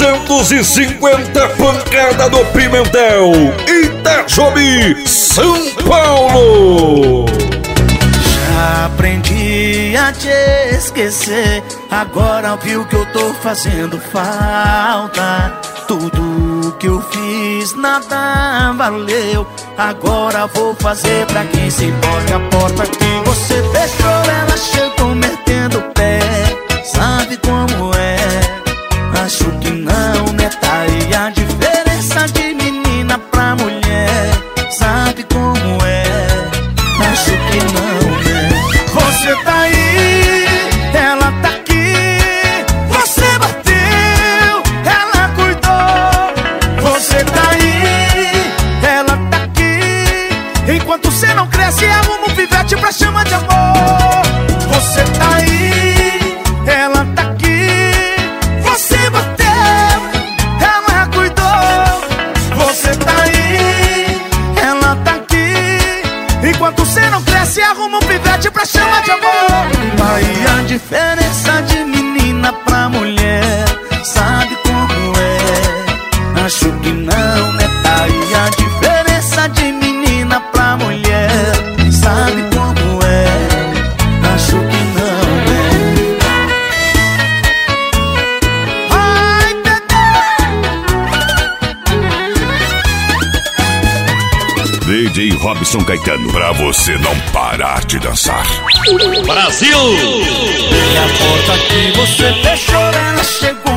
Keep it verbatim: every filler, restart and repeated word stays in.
duzentos e cinquenta pancada do Pimentel, Itajobi, São Paulo. Já aprendi a te esquecer, agora viu que eu tô fazendo falta. Tudo que eu fiz nada valeu, agora vou fazer pra quem se importa. A porta que você fechou, ela chegou metendo o pé. Sabe como é? Acho que não, né? Tá aí a diferença de menina pra mulher. Sabe como é? Acho que não, né? Você tá aí, ela tá aqui. Você bateu, ela cuidou. Você tá aí, ela tá aqui. Enquanto você não cresce, arruma um pivete pra chama de amor. Você tá aí, ela tá aqui. Você bateu, ela cuidou. Você tá aí, ela tá aqui. Enquanto você não cresce, arruma um pivete pra chamar de amor. Aí a diferença de menina pra mulher. Sabe como é? Acho que não, né? Tá aí a diferença de menina pra mulher. Sabe como é? Acho que não, né? Ai, D J Robson Caetano, pra você não parar de dançar. Brasil! E a porta que você fechou, ela chegou